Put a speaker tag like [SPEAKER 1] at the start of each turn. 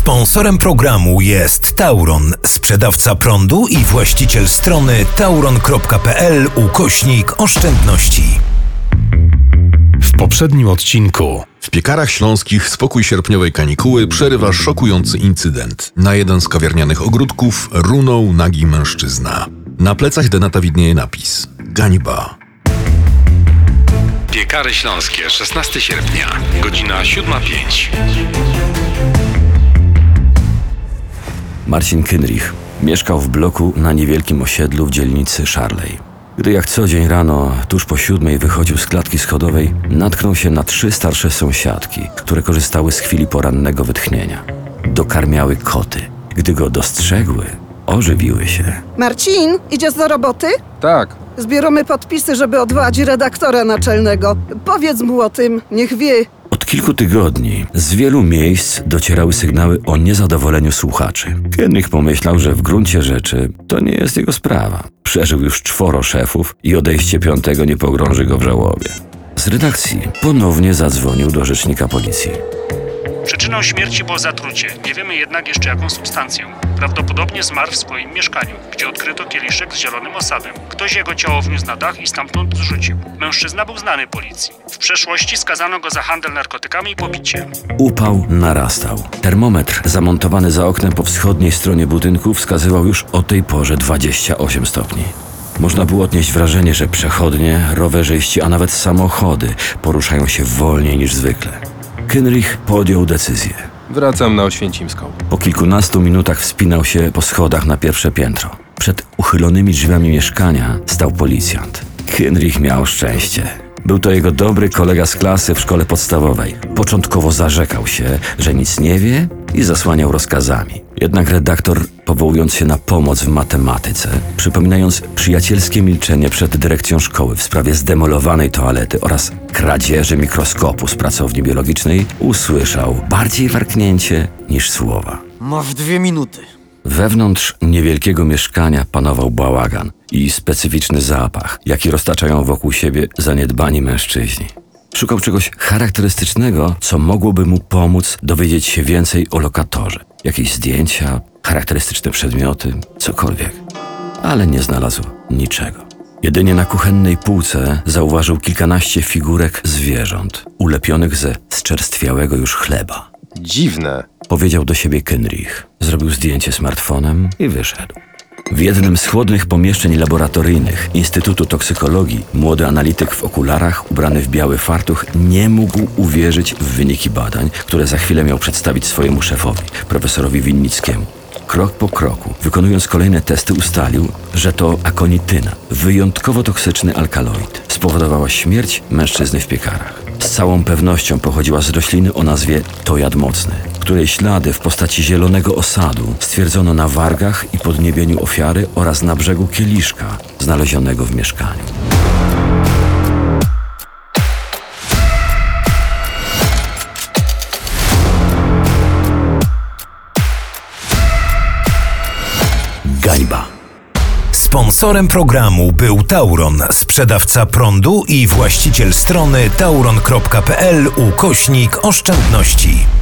[SPEAKER 1] Sponsorem programu jest Tauron, sprzedawca prądu i właściciel strony tauron.pl/oszczędności.
[SPEAKER 2] W poprzednim odcinku.
[SPEAKER 3] W Piekarach Śląskich spokój sierpniowej kanikuły przerywa szokujący incydent. Na jeden z kawiarnianych ogródków runął nagi mężczyzna. Na plecach denata widnieje napis: Gańba.
[SPEAKER 2] Piekary Śląskie, 16 sierpnia, godzina 7:05.
[SPEAKER 4] Marcin Kynrich mieszkał w bloku na niewielkim osiedlu w dzielnicy Szarlej. Gdy jak co dzień rano, tuż po 7:00 wychodził z klatki schodowej, natknął się na 3 starsze sąsiadki, które korzystały z chwili porannego wytchnienia. Dokarmiały koty. Gdy go dostrzegły, ożywiły się.
[SPEAKER 5] Marcin, idziesz do roboty?
[SPEAKER 6] Tak.
[SPEAKER 5] Zbieramy podpisy, żeby odwołać redaktora naczelnego. Powiedz mu o tym, niech wie.
[SPEAKER 4] Od kilku tygodni z wielu miejsc docierały sygnały o niezadowoleniu słuchaczy. Kynrich pomyślał, że w gruncie rzeczy to nie jest jego sprawa. Przeżył już 4 szefów i odejście 5. nie pogrąży go w żałobie. Z redakcji ponownie zadzwonił do rzecznika policji.
[SPEAKER 7] Przyczyną śmierci było zatrucie. Nie wiemy jednak jeszcze jaką substancję. Prawdopodobnie zmarł w swoim mieszkaniu, gdzie odkryto kieliszek z zielonym osadem. Ktoś jego ciało wniósł na dach i stamtąd zrzucił. Mężczyzna był znany policji. W przeszłości skazano go za handel narkotykami i pobicie.
[SPEAKER 4] Upał narastał. Termometr zamontowany za oknem po wschodniej stronie budynku wskazywał już o tej porze 28 stopni. Można było odnieść wrażenie, że przechodnie, rowerzyści, a nawet samochody poruszają się wolniej niż zwykle. Kynrich podjął decyzję.
[SPEAKER 6] Wracam na Oświęcimską.
[SPEAKER 4] Po kilkunastu minutach wspinał się po schodach na pierwsze piętro. Przed uchylonymi drzwiami mieszkania stał policjant. Kynrich miał szczęście. Był to jego dobry kolega z klasy w szkole podstawowej. Początkowo zarzekał się, że nic nie wie i zasłaniał rozkazami. Jednak redaktor, powołując się na pomoc w matematyce, przypominając przyjacielskie milczenie przed dyrekcją szkoły w sprawie zdemolowanej toalety oraz kradzieży mikroskopu z pracowni biologicznej, usłyszał bardziej warknięcie niż słowa.
[SPEAKER 8] Masz 2 minuty.
[SPEAKER 4] Wewnątrz niewielkiego mieszkania panował bałagan i specyficzny zapach, jaki roztaczają wokół siebie zaniedbani mężczyźni. Szukał czegoś charakterystycznego, co mogłoby mu pomóc dowiedzieć się więcej o lokatorze. Jakieś zdjęcia, charakterystyczne przedmioty, cokolwiek. Ale nie znalazł niczego. Jedynie na kuchennej półce zauważył kilkanaście figurek zwierząt, ulepionych ze zczerstwiałego już chleba.
[SPEAKER 6] Dziwne.
[SPEAKER 4] Powiedział do siebie Kynrich. Zrobił zdjęcie smartfonem i wyszedł. W jednym z chłodnych pomieszczeń laboratoryjnych Instytutu Toksykologii młody analityk w okularach, ubrany w biały fartuch, nie mógł uwierzyć w wyniki badań, które za chwilę miał przedstawić swojemu szefowi, profesorowi Winnickiemu. Krok po kroku, wykonując kolejne testy, ustalił, że to akonityna, wyjątkowo toksyczny alkaloid, spowodowała śmierć mężczyzny w Piekarach. Z całą pewnością pochodziła z rośliny o nazwie tojad mocny, której ślady w postaci zielonego osadu stwierdzono na wargach i podniebieniu ofiary oraz na brzegu kieliszka znalezionego w mieszkaniu. Gańba.
[SPEAKER 1] Sponsorem programu był Tauron, sprzedawca prądu i właściciel strony tauron.pl/oszczędności.